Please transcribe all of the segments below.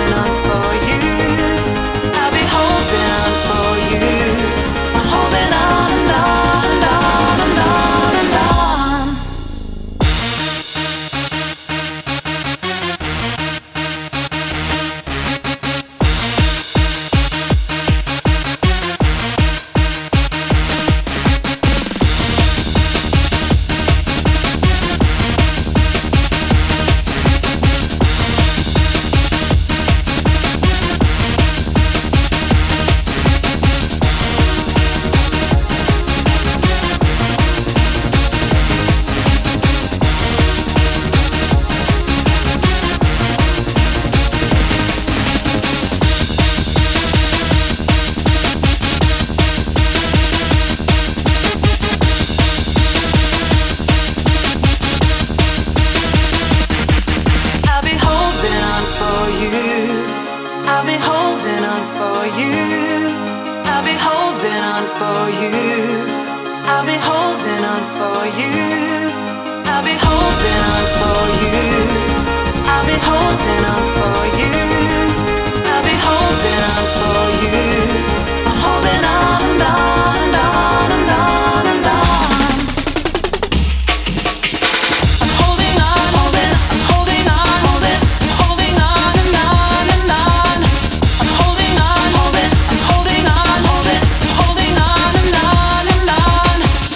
holding on for you. I'll be holding on for you. I'm holding on and on and on and on and on. I'll be holding on for you. I'll be holding on for you. I'll be holding on for you. I'll be holding on for you. I'll be holding on for you. I'll be holding on for you. I'm holding on and on and on and on and on. I'm holding on, holding, I'm holding on, holding, I'm holding on and on and on. I'm holding on, holding, I'm holding on, holding, I'm holding on and on and on.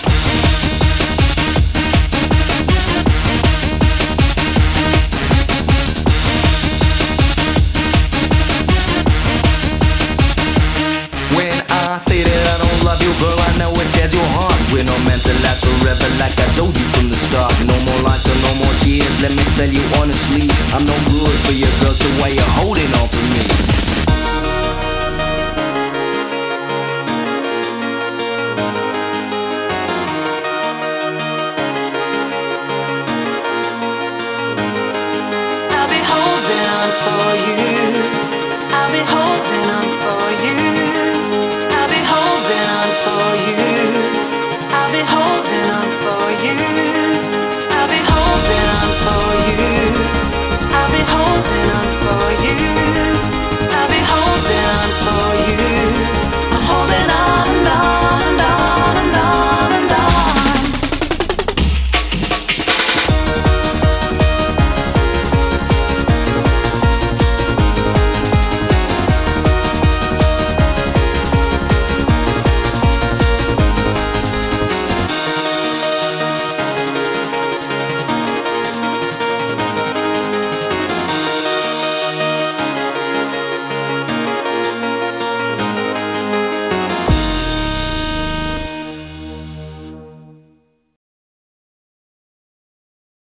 When I say that I don't love you, girl, I know it tears your heart. We're not meant to last forever, like I told you from the start. No more lies, so no more tears. Let me tell you honestly, I'm no good for you, girl. So why you holding on for me?